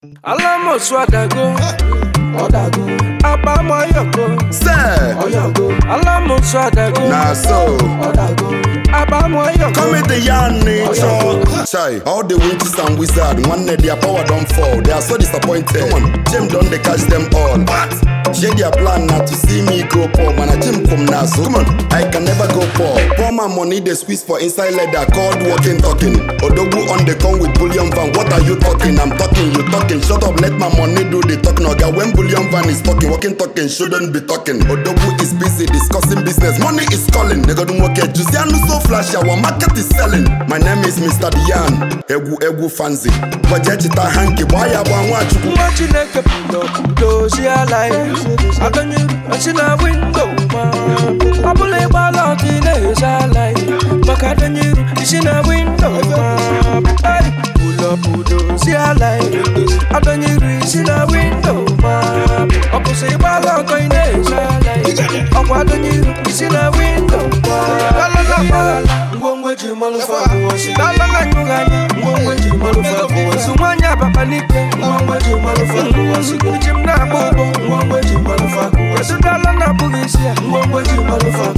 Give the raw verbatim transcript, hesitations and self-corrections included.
Alamo swadago, odago, abamo yoko, Say, oyago. Alamo swadago, nah so. odago, abamo yoko. Come with the yarn nature. Chai, all the witches and wizards, one day their power don't fall. They are so disappointed. Come on, Jim done they catch them all. But share their plan now to see me go poor. Man, I Jim come now, so come on, I can never go poor. Pour my money, they squeeze for inside leather, called walking talking. Odogu on the con with bullion van. What are you talking? I'm talking, you talking. Shut up, let my money do the talking. Oga, when bullion van is talking, walking talking shouldn't be talking. Odogu is busy discussing business. Money is calling. They got to work at Jusiano so flash. Our market is selling. My name is Mister Dian. Egu egu fancy. Wajachita hanky. Why I want watch you? Watching like a window, those ya like. I don't you, I see a window, man. I believe my lot in a light. But I don't you, I see a window, man. Pull up, pull those ya like. I don't you, see a window, man. I could say my lot in a light. I don't you, see a window, man. Ngongwe motherfucker was it? I don't know Ngongwe motherfucker was it? Mwanya papa nipe Ngongwe motherfucker was it? Jim na bobo Ngongwe motherfucker was it? Dala na polisia Ngongwe motherfucker